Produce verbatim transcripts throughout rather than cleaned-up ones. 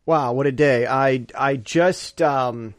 Wow, what a day. I I just um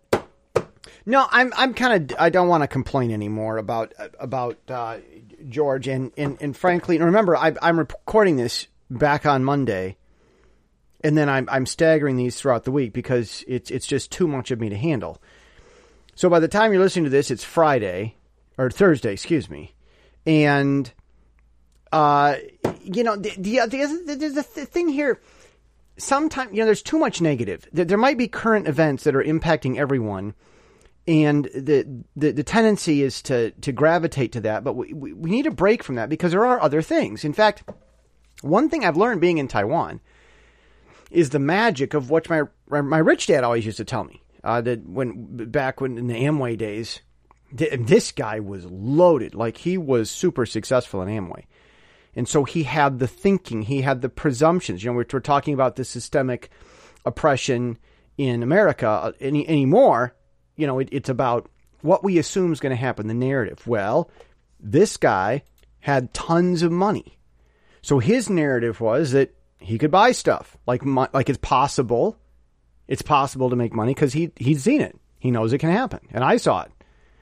No, I'm I'm kind of I don't want to complain anymore about about uh, George and, and and frankly, and remember I I'm recording this back on Monday, and then I'm I'm staggering these throughout the week because it's it's just too much of me to handle. So by the time you're listening to this, it's Friday or Thursday, excuse me, and uh you know the the the, the, the thing here. Sometimes, you know, there's too much negative. There might be current events that are impacting everyone, and the the, the tendency is to to gravitate to that. But we, we we need a break from that because there are other things. In fact, one thing I've learned being in Taiwan is the magic of what my my rich dad always used to tell me. Uh, that when back when in the Amway days, this guy was loaded. Like he was super successful in Amway. And so he had the thinking, he had the presumptions. You know, we're, we're talking about the systemic oppression in America any anymore. You know, it, it's about what we assume is going to happen, the narrative. Well, this guy had tons of money. So his narrative was that he could buy stuff. Like, like it's possible. It's possible to make money because he, he'd seen it. He knows it can happen. And I saw it.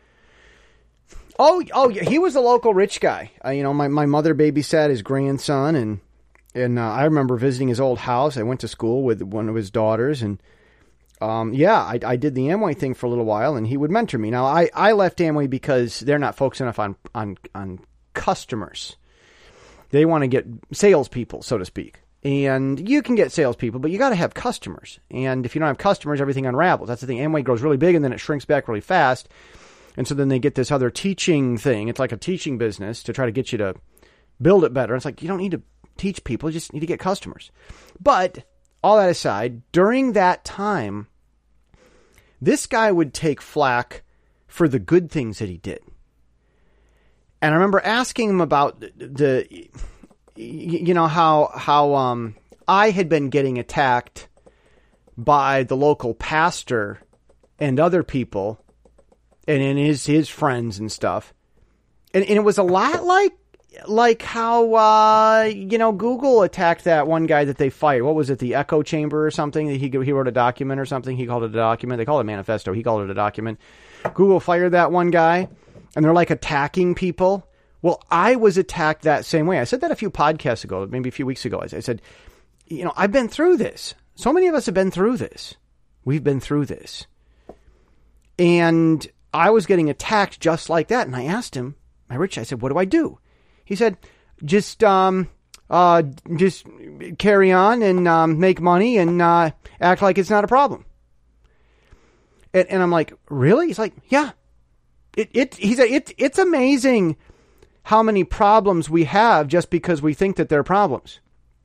Oh, oh, yeah, he was a local rich guy. Uh, you know, my, my mother babysat his grandson, and and uh, I remember visiting his old house. I went to school with one of his daughters, and um, yeah, I, I did the Amway thing for a little while, and he would mentor me. Now, I, I left Amway because they're not focused enough on on on customers. They want to get salespeople, so to speak. And you can get salespeople, but you got to have customers. And if you don't have customers, everything unravels. That's the thing. Amway grows really big, and then it shrinks back really fast. And so then they get this other teaching thing. It's like a teaching business to try to get you to build it better. It's like, you don't need to teach people. You just need to get customers. But all that aside, during that time, this guy would take flack for the good things that he did. And I remember asking him about the, the you know, how, how um, I had been getting attacked by the local pastor and other people and in his, his friends and stuff. And, and it was a lot like, like how, uh, you know, Google attacked that one guy that they fired. What was it? The echo chamber or something? He, he wrote a document or something. He called it a document. They call it a manifesto. He called it a document. Google fired that one guy and they're like attacking people. Well, I was attacked that same way. I said that a few podcasts ago, maybe a few weeks ago. I said, you know, I've been through this. So many of us have been through this. We've been through this. And I was getting attacked just like that. And I asked him, my rich, I said, what do I do? He said, just, um, uh, just carry on and, um, make money and, uh, act like it's not a problem. And, and I'm like, really? He's like, yeah, it, it, he said, it, it's amazing how many problems we have just because we think that they're problems.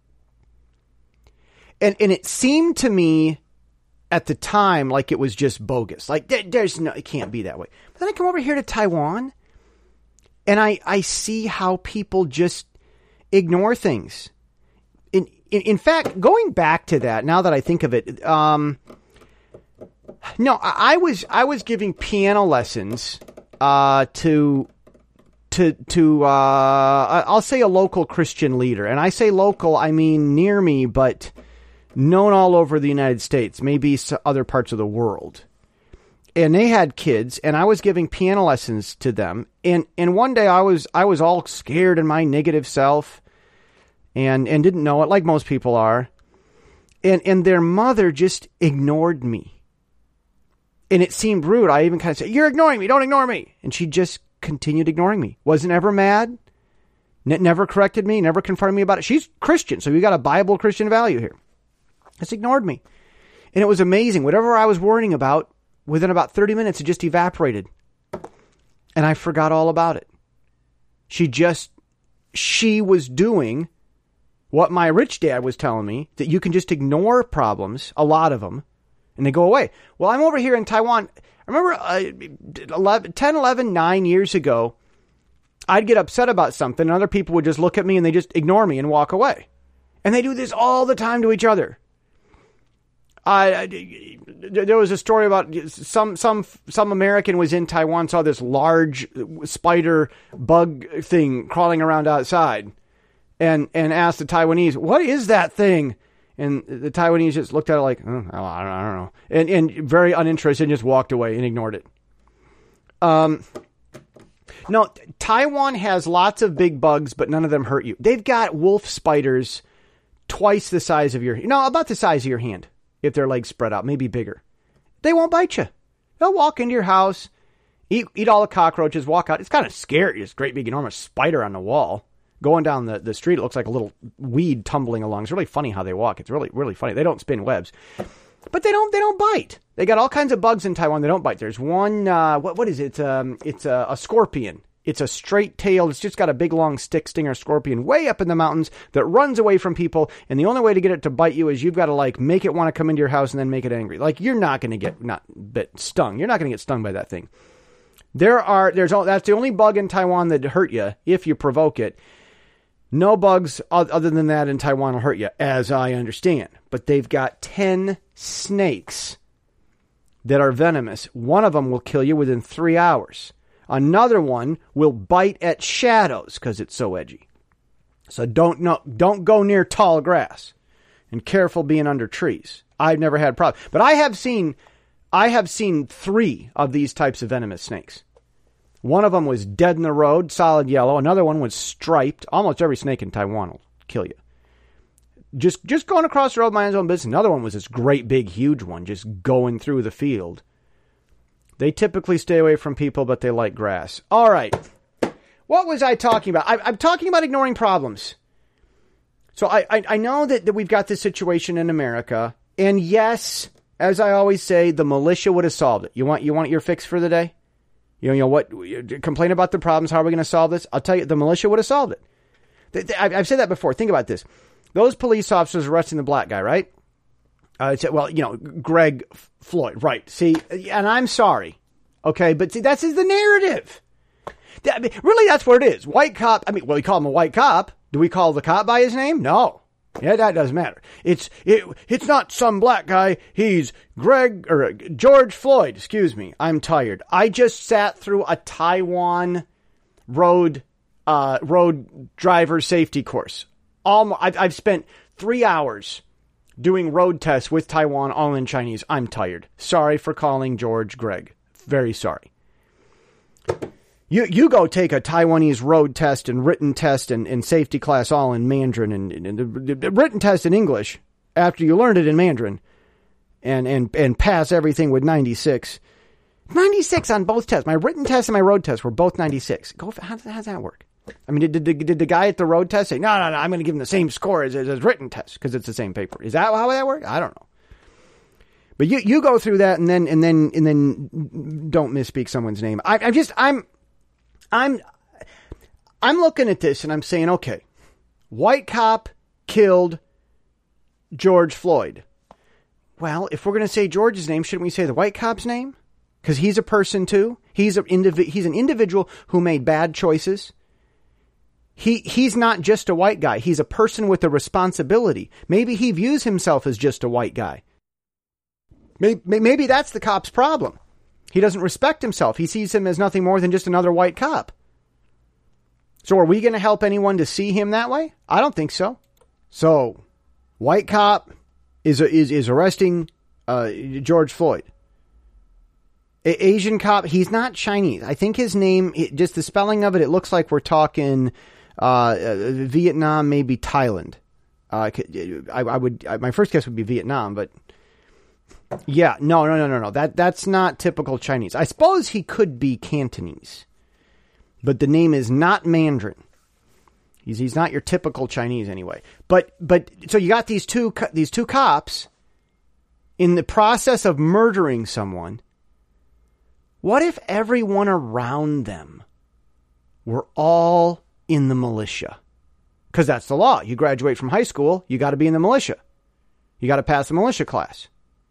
And, and it seemed to me at the time like it was just bogus. Like there, there's no, it can't be that way. But then I come over here to Taiwan and I, I see how people just ignore things. In, in, in fact, going back to that, now that I think of it, um, no, I, I was, I was giving piano lessons, uh, to, to, to, uh, I'll say a local Christian leader. And I say local, I mean near me, but known all over the United States, maybe other parts of the world. And they had kids, and I was giving piano lessons to them. And and one day I was I was all scared in my negative self, and and didn't know it, like most people are. And and their mother just ignored me. And it seemed rude. I even kind of said, "You're ignoring me. Don't ignore me." And she just continued ignoring me. Wasn't ever mad. N- never corrected me. Never confronted me about it. She's Christian, so you got a Bible Christian value here. Just ignored me. And it was amazing. Whatever I was worrying about, within about thirty minutes, it just evaporated. And I forgot all about it. She just, she was doing what my rich dad was telling me, that you can just ignore problems, a lot of them, and they go away. Well, I'm over here in Taiwan. I remember uh, eleven, ten, eleven, nine years ago, I'd get upset about something, and other people would just look at me and they just ignore me and walk away. And they do this all the time to each other. Uh, there was a story about some some some American was in Taiwan, saw this large spider bug thing crawling around outside, and and asked the Taiwanese, "What is that thing?" And the Taiwanese just looked at it like, oh, I, don't, I don't know. And, and very uninterested and just walked away and ignored it. Um, no, Taiwan has lots of big bugs, but none of them hurt you. They've got wolf spiders twice the size of your, no, about the size of your hand. If their legs spread out, maybe bigger. They won't bite you. They'll walk into your house, eat, eat all the cockroaches, walk out. It's kind of scary. This great big enormous spider on the wall. Going down the, the street, it looks like a little weed tumbling along. It's really funny how they walk. It's really, really funny. They don't spin webs. But they don't they don't bite. They got all kinds of bugs in Taiwan. They don't bite. There's one, uh, what what is it? Um, it's a, a scorpion. It's a straight tail. It's just got a big long stick stinger scorpion way up in the mountains that runs away from people. And the only way to get it to bite you is you've got to like make it want to come into your house and then make it angry. Like you're not going to get not bit stung. You're not going to get stung by that thing. There are there's that's the only bug in Taiwan that hurt you if you provoke it. No bugs other than that in Taiwan will hurt you, as I understand. But they've got ten snakes that are venomous. One of them will kill you within three hours. Another one will bite at shadows because it's so edgy. So don't no, don't go near tall grass. And careful being under trees. I've never had problems. But I have seen I have seen three of these types of venomous snakes. One of them was dead in the road, solid yellow. Another one was striped. Almost every snake in Taiwan will kill you. Just just going across the road, minding his own business. Another one was this great big huge one just going through the field. They typically stay away from people, but they like grass. All right. What was I talking about? I, I'm talking about ignoring problems. So I, I, I know that, that we've got this situation in America. And yes, as I always say, the militia would have solved it. You want you want your fix for the day? You know, you know what? Complain about the problems. How are we going to solve this? I'll tell you, the militia would have solved it. I've said that before. Think about this. Those police officers arresting the black guy, right? Uh, well, you know, Greg Floyd, right? See, and I'm sorry, okay, but see, that's the narrative. I mean, really, that's what it is. White cop. I mean, well, we call him a white cop. Do we call the cop by his name? No. Yeah, that doesn't matter. It's it. It's not some black guy. He's Greg or George Floyd. Excuse me. I'm tired. I just sat through a Taiwan road uh, road driver safety course. All I've, I've spent three hours doing road tests with Taiwan, all in Chinese. I'm tired. Sorry for calling George Greg. Very sorry. You you go take a Taiwanese road test and written test and, and safety class all in Mandarin and, and the, the written test in English after you learned it in Mandarin and, and, and pass everything with ninety-six. ninety-six on both tests. My written test and my road test were both ninety-six. Go. How, how does that work? I mean, did, did, did the guy at the road test say, no, no, no, I'm going to give him the same score as his written test because it's the same paper? Is that how that works? I don't know. But you, you go through that and then, and then, and then don't misspeak someone's name. I, I'm just, I'm, I'm, I'm looking at this and I'm saying, okay, white cop killed George Floyd. Well, if we're going to say George's name, shouldn't we say the white cop's name? Because he's a person too. He's a indivi- He's an individual who made bad choices. He he's not just a white guy. He's a person with a responsibility. Maybe he views himself as just a white guy. Maybe, maybe that's the cop's problem. He doesn't respect himself. He sees him as nothing more than just another white cop. So are we going to help anyone to see him that way? I don't think so. So, white cop is is is arresting uh, George Floyd. A- Asian cop, he's not Chinese. I think his name, it, just the spelling of it, it looks like we're talking uh, uh, Vietnam, maybe Thailand. Uh, I, I would, I, my first guess would be Vietnam, but yeah, no, no, no, no, no. That that's not typical Chinese. I suppose he could be Cantonese, but the name is not Mandarin. He's he's not your typical Chinese anyway. But but so you got these two these two cops in the process of murdering someone. What if everyone around them were all in the militia? Because that's the law. You graduate from high school, you got to be in the militia. You got to pass the militia class.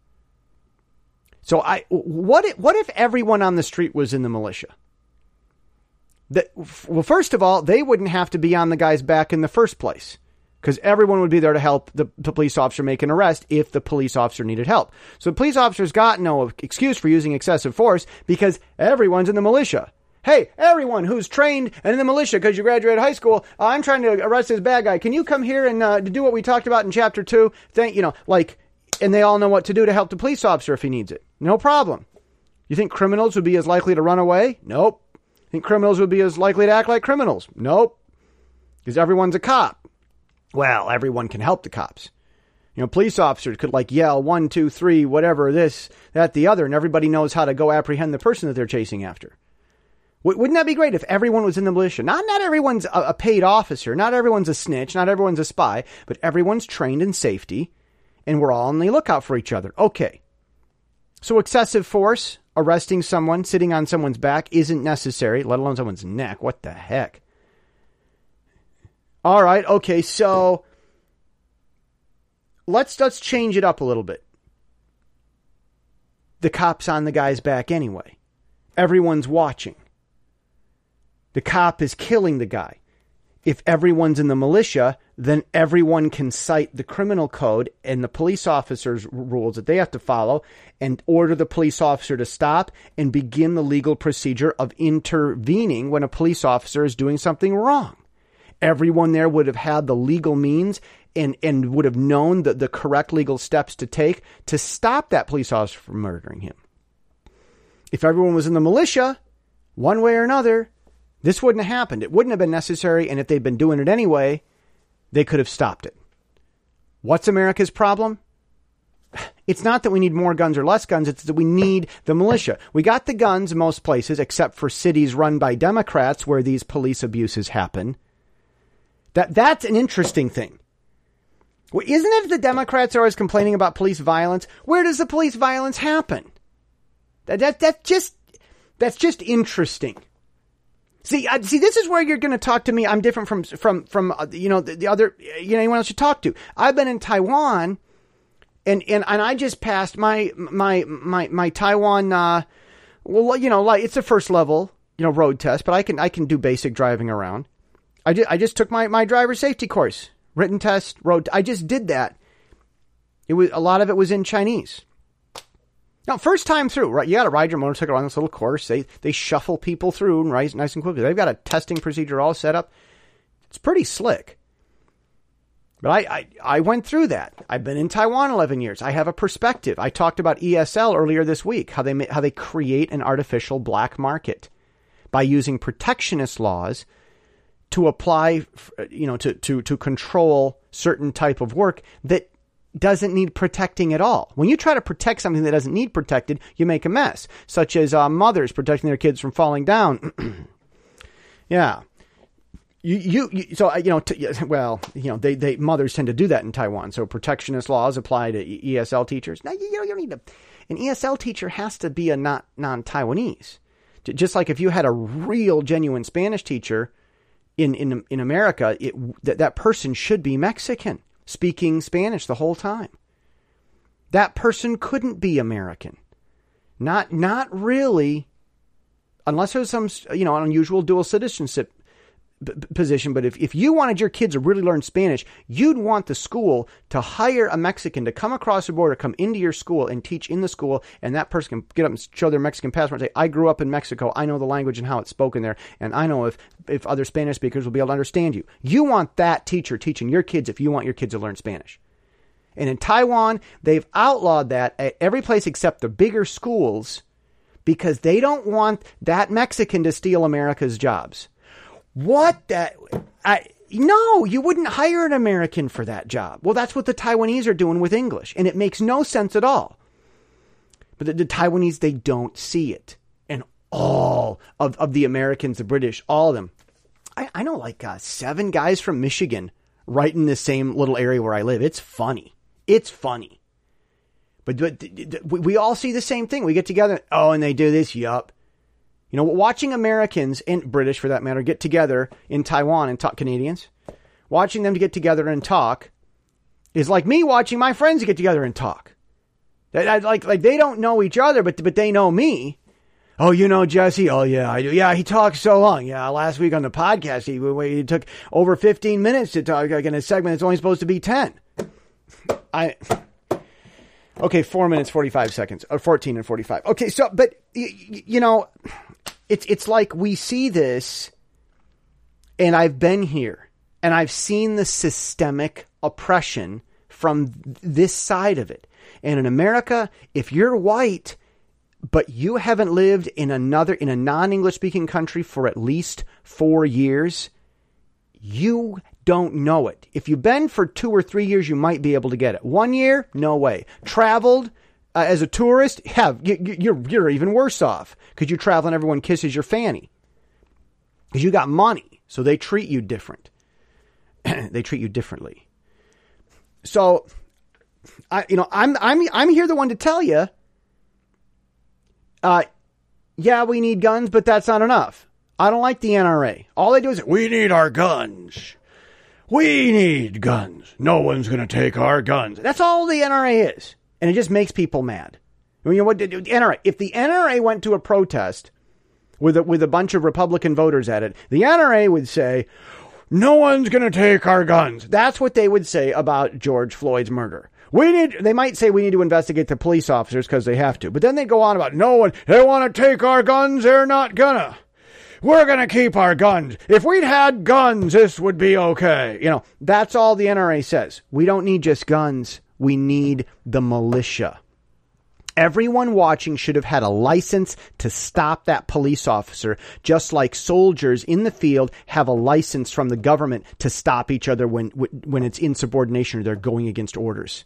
So I, what if, what if everyone on the street was in the militia? That, well, first of all, they wouldn't have to be on the guy's back in the first place. Because everyone would be there to help the, the police officer make an arrest if the police officer needed help. So the police officer's got no excuse for using excessive force because everyone's in the militia. Hey, everyone who's trained and in the militia because you graduated high school, uh, I'm trying to arrest this bad guy. Can you come here and uh, do what we talked about in chapter two? Thank you know, like, and they all know what to do to help the police officer if he needs it. No problem. You think criminals would be as likely to run away? Nope. Think criminals would be as likely to act like criminals? Nope. Because everyone's a cop. Well, everyone can help the cops. You know, police officers could like yell one, two, three, whatever, this, that, the other, and everybody knows how to go apprehend the person that they're chasing after. W- wouldn't that be great if everyone was in the militia? Not, not everyone's a, a paid officer. Not everyone's a snitch. Not everyone's a spy. But everyone's trained in safety, and we're all on the lookout for each other. Okay. So excessive force, arresting someone, sitting on someone's back isn't necessary, let alone someone's neck. What the heck? All right. Okay. So let's, let's change it up a little bit. The cop's on the guy's back anyway. Everyone's watching. The cop is killing the guy. If everyone's in the militia, then everyone can cite the criminal code and the police officer's rules that they have to follow and order the police officer to stop and begin the legal procedure of intervening when a police officer is doing something wrong. Everyone there would have had the legal means and, and would have known the, the correct legal steps to take to stop that police officer from murdering him. If everyone was in the militia, one way or another, this wouldn't have happened. It wouldn't have been necessary, and if they'd been doing it anyway, they could have stopped it. What's America's problem? It's not that we need more guns or less guns. It's that we need the militia. We got the guns in most places, except for cities run by Democrats where these police abuses happen. That That's an interesting thing. Well, isn't it the Democrats are always complaining about police violence? Where does the police violence happen? That, that, that just, that's just interesting. See, uh, see, this is where you're going to talk to me. I'm different from, from, from, uh, you know, the, the other, you know, anyone else you talk to. I've been in Taiwan and, and, and I just passed my, my, my, my Taiwan, uh, well, you know, like it's a first level, you know, road test, but I can, I can do basic driving around. I just, I just took my, my driver safety course, written test, road. I just did that. It was, a lot of it was in Chinese. Now, first time through, right? You got to ride your motorcycle around this little course. They they shuffle people through and right, nice and quickly. They've got a testing procedure all set up. It's pretty slick. But I, I, I went through that. I've been in Taiwan eleven years. I have a perspective. I talked about E S L earlier this week, how they how they create an artificial black market by using protectionist laws to apply, you know, to to to control certain type of work that doesn't need protecting at all. When you try to protect something that doesn't need protected, you make a mess, such as uh, mothers protecting their kids from falling down. yeah. You, you, you, so, you know, t- well, you know, they, they, mothers tend to do that in Taiwan. So protectionist laws apply to E S L teachers. Now, you, you don't need to, an E S L teacher has to be a not non-Taiwanese. Just like if you had a real genuine Spanish teacher in, in, in America, it, that, that person should be Mexican, speaking Spanish the whole time. That person couldn't be American. Not, not really, unless there's some, you know, an unusual dual citizenship b- position. But if, if you wanted your kids to really learn Spanish, you'd want the school to hire a Mexican to come across the border, come into your school and teach in the school. And that person can get up and show their Mexican passport and say, I grew up in Mexico. I know the language and how it's spoken there. And I know if, if other Spanish speakers will be able to understand you. You want that teacher teaching your kids if you want your kids to learn Spanish. And in Taiwan, they've outlawed that at every place except the bigger schools because they don't want that Mexican to steal America's jobs. What that? I, no, you wouldn't hire an American for that job. Well, that's what the Taiwanese are doing with English, and it makes no sense at all. But the, the Taiwanese, they don't see it. And all of, of the Americans, the British, all of them. I, I know like uh, seven guys from Michigan right in the same little area where I live. It's funny. It's funny. But, but we, we all see the same thing. We get together. Oh, and they do this. Yup. You know, watching Americans and British, for that matter, get together in Taiwan and talk, Canadians, watching them to get together and talk is like me watching my friends get together and talk. That, like, like they don't know each other, but but they know me. Oh, you know Jesse? Oh, yeah, I do. Yeah, he talks so long. Yeah, last week on the podcast, he, he took over fifteen minutes to talk like in a segment that's only supposed to be ten. I... Okay, four minutes, forty-five seconds, or fourteen and forty-five. Okay, so, but, you, you know, it's it's like we see this, and I've been here, and I've seen the systemic oppression from this side of it. And in America, if you're white, but you haven't lived in another, in a non-English speaking country for at least four years, you don't know it. If you've been for two or three years, you might be able to get it. One year, no way. Traveled uh, as a tourist, yeah, you, you're, you're even worse off because you travel and everyone kisses your fanny because you got money. So they treat you different. They treat you differently. So, I, you know, I'm, I'm, I'm here the one to tell you, uh, yeah, we need guns, but that's not enough. I don't like the N R A. All they do is, we need our guns. We need guns. No one's going to take our guns. That's all the N R A is. And it just makes people mad. I mean, what did N R A? If the N R A went to a protest with a, with a bunch of Republican voters at it, the N R A would say, no one's going to take our guns. That's what they would say about George Floyd's murder. We need, they might say we need to investigate the police officers because they have to. But then they go on about no one, they want to take our guns. They're not gonna. We're going to keep our guns. If we'd had guns, this would be okay. You know, that's all the N R A says. We don't need just guns. We need the militia. Everyone watching should have had a license to stop that police officer, just like soldiers in the field have a license from the government to stop each other when when it's insubordination or they're going against orders.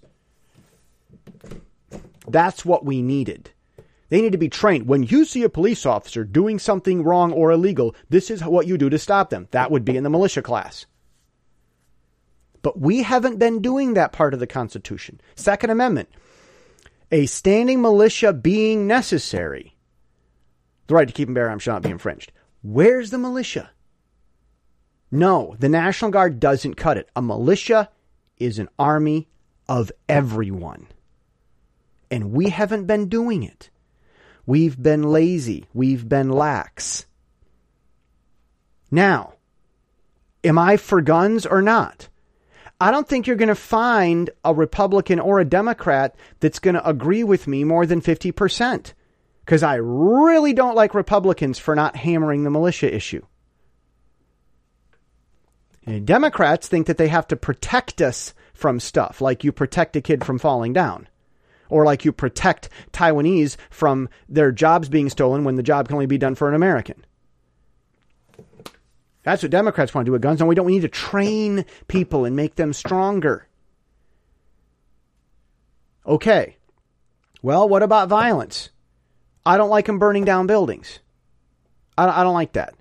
That's what we needed. They need to be trained. When you see a police officer doing something wrong or illegal, this is what you do to stop them. That would be in the militia class. But we haven't been doing that part of the Constitution. Second Amendment. A standing militia being necessary. The right to keep and bear arms shall not be infringed. Where's the militia? No, the National Guard doesn't cut it. A militia is an army of everyone. And we haven't been doing it. We've been lazy. We've been lax. Now, am I for guns or not? I don't think you're going to find a Republican or a Democrat that's going to agree with me more than fifty percent. Because I really don't like Republicans for not hammering the militia issue. And Democrats think that they have to protect us from stuff, like you protect a kid from falling down. Or like you protect Taiwanese from their jobs being stolen when the job can only be done for an American. That's what Democrats want to do with guns. And we don't we need to train people and make them stronger. Okay. Well, what about violence? I don't like them burning down buildings. I don't, I don't like that.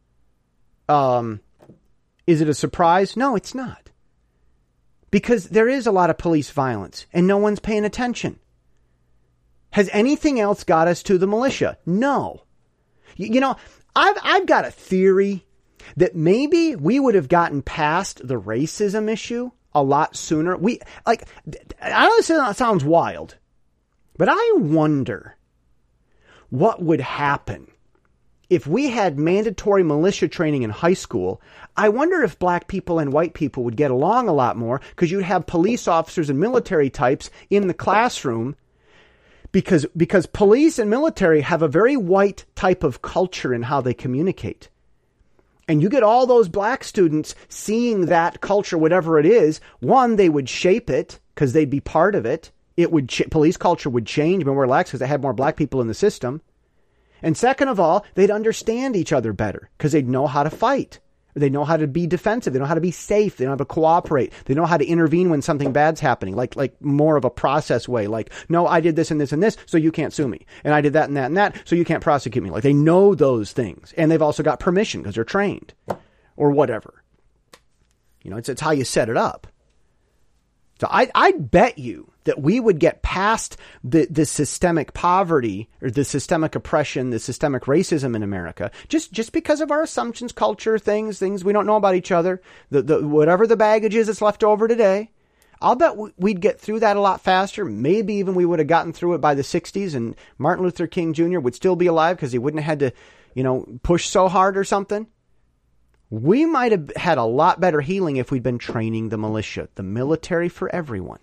Um, is it a surprise? No, it's not. Because there is a lot of police violence and no one's paying attention. Has anything else got us to the militia? No. You, you know, I've I've got a theory that maybe we would have gotten past the racism issue a lot sooner. We like I know this sounds wild, but I wonder what would happen if we had mandatory militia training in high school. I wonder if black people and white people would get along a lot more because you'd have police officers and military types in the classroom because, because police and military have a very white type of culture in how they communicate. And you get all those black students seeing that culture, whatever it is. One, they would shape it because they'd be part of it. It would ch- police culture would change when we're relaxed because they had more black people in the system. And second of all, they'd understand each other better because they'd know how to fight. They know how to be defensive. They know how to be safe. They know how to cooperate. They know how to intervene when something bad's happening, like like more of a process way. Like, no, I did this and this and this, so you can't sue me. And I did that and that and that, so you can't prosecute me. Like, they know those things. And they've also got permission because they're trained or whatever. You know, it's, it's how you set it up. So I, I bet you that we would get past the, the systemic poverty or the systemic oppression, the systemic racism in America, just, just because of our assumptions, culture, things, things we don't know about each other, the, the, whatever the baggage is that's left over today. I'll bet we'd get through that a lot faster. Maybe even we would have gotten through it by the sixties and Martin Luther King Junior would still be alive because he wouldn't have had to, you know, push so hard or something. We might have had a lot better healing if we'd been training the militia, the military for everyone.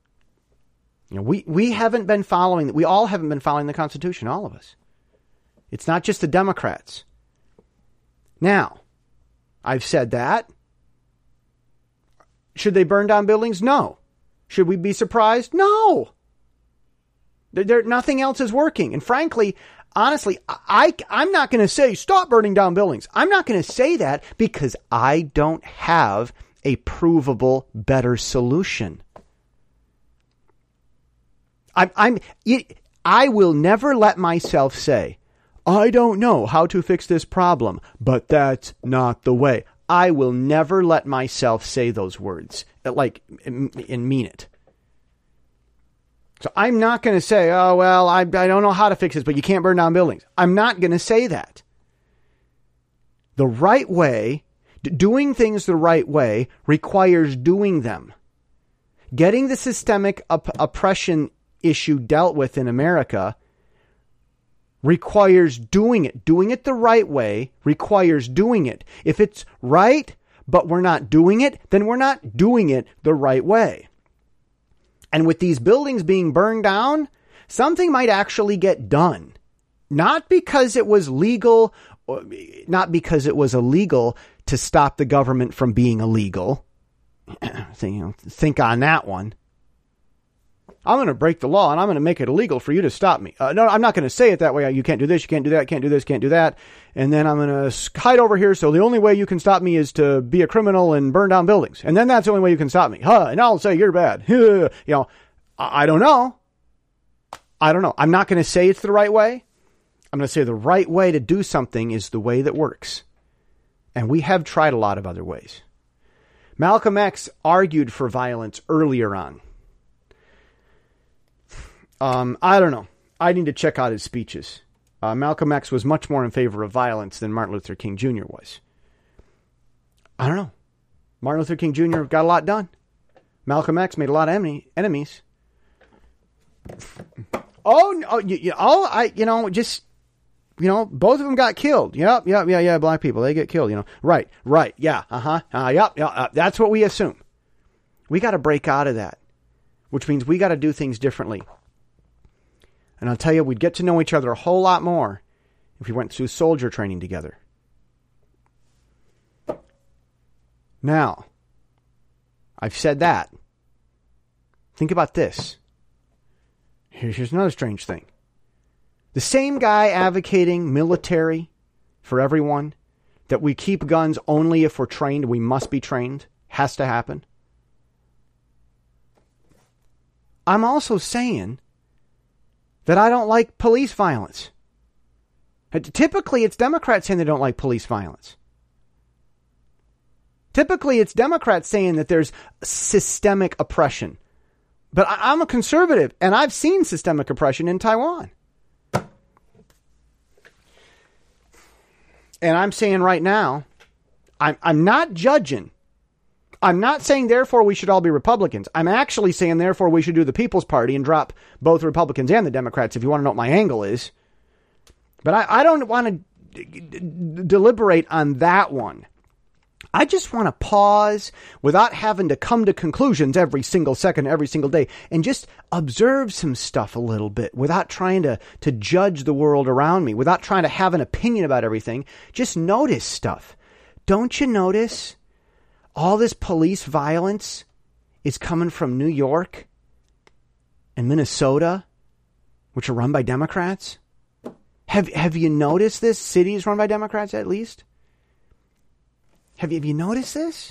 You know, we, we haven't been following, we all haven't been following the Constitution, all of us. It's not just the Democrats. Now, I've said that. Should they burn down buildings? No. Should we be surprised? No. There, there, nothing else is working. And frankly, honestly, I, I'm not going to say stop burning down buildings. I'm not going to say that because I don't have a provable better solution. I'm, I'm, I will never let myself say, I don't know how to fix this problem, but that's not the way. I will never let myself say those words, like, and mean it. So I'm not going to say, oh, well, I, I don't know how to fix this, but you can't burn down buildings. I'm not going to say that. The right way, doing things the right way, requires doing them. Getting the systemic op- oppression issue dealt with in America requires doing it. Doing it the right way requires doing it. If it's right, but we're not doing it, then we're not doing it the right way. And with these buildings being burned down, something might actually get done. Not because it was legal, not because it was illegal to stop the government from being illegal. think, you know, think on that one. I'm going to break the law and I'm going to make it illegal for you to stop me. Uh, no, I'm not going to say it that way. You can't do this, you can't do that, can't do this, can't do that. And then I'm going to hide over here. So the only way you can stop me is to be a criminal and burn down buildings. And then that's the only way you can stop me. Huh? And I'll say you're bad. you know, I don't know. I don't know. I'm not going to say it's the right way. I'm going to say the right way to do something is the way that works. And we have tried a lot of other ways. Malcolm X argued for violence earlier on. Um, I don't know. I need to check out his speeches. Uh, Malcolm X was much more in favor of violence than Martin Luther King Junior was. I don't know. Martin Luther King Junior got a lot done. Malcolm X made a lot of enemy, enemies. Oh, no, you, you, oh, I, you know, just, you know, both of them got killed. Yep, yep, yeah, yeah, black people, they get killed, you know. Right, right, yeah, uh-huh, uh, yep, yeah, uh, that's what we assume. We got to break out of that, which means we got to do things differently. And I'll tell you, we'd get to know each other a whole lot more if we went through soldier training together. Now, I've said that. Think about this. Here's another strange thing. The same guy advocating military for everyone, that we keep guns only if we're trained, we must be trained, has to happen. I'm also saying that I don't like police violence. Typically, it's Democrats saying they don't like police violence. Typically, it's Democrats saying that there's systemic oppression. But I'm a conservative, and I've seen systemic oppression in Taiwan. And I'm saying right now, I'm, I'm not judging. I'm not saying, therefore, we should all be Republicans. I'm actually saying, therefore, we should do the People's Party and drop both the Republicans and the Democrats, if you want to know what my angle is. But I, I don't want to d- d- deliberate on that one. I just want to pause without having to come to conclusions every single second, every single day, and just observe some stuff a little bit without trying to, to judge the world around me, without trying to have an opinion about everything. Just notice stuff. Don't you notice all this police violence is coming from New York and Minnesota, which are run by Democrats? Have Have you noticed this? Cities run by Democrats, at least? Have you, have you noticed this?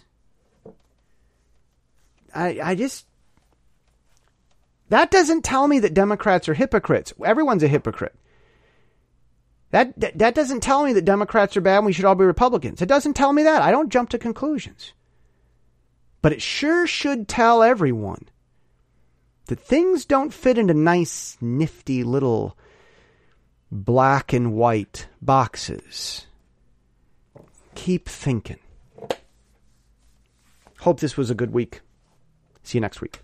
I I just... That doesn't tell me that Democrats are hypocrites. Everyone's a hypocrite. That, that, that doesn't tell me that Democrats are bad and we should all be Republicans. It doesn't tell me that. I don't jump to conclusions. But it sure should tell everyone that things don't fit into nice, nifty little black and white boxes. Keep thinking. Hope this was a good week. See you next week.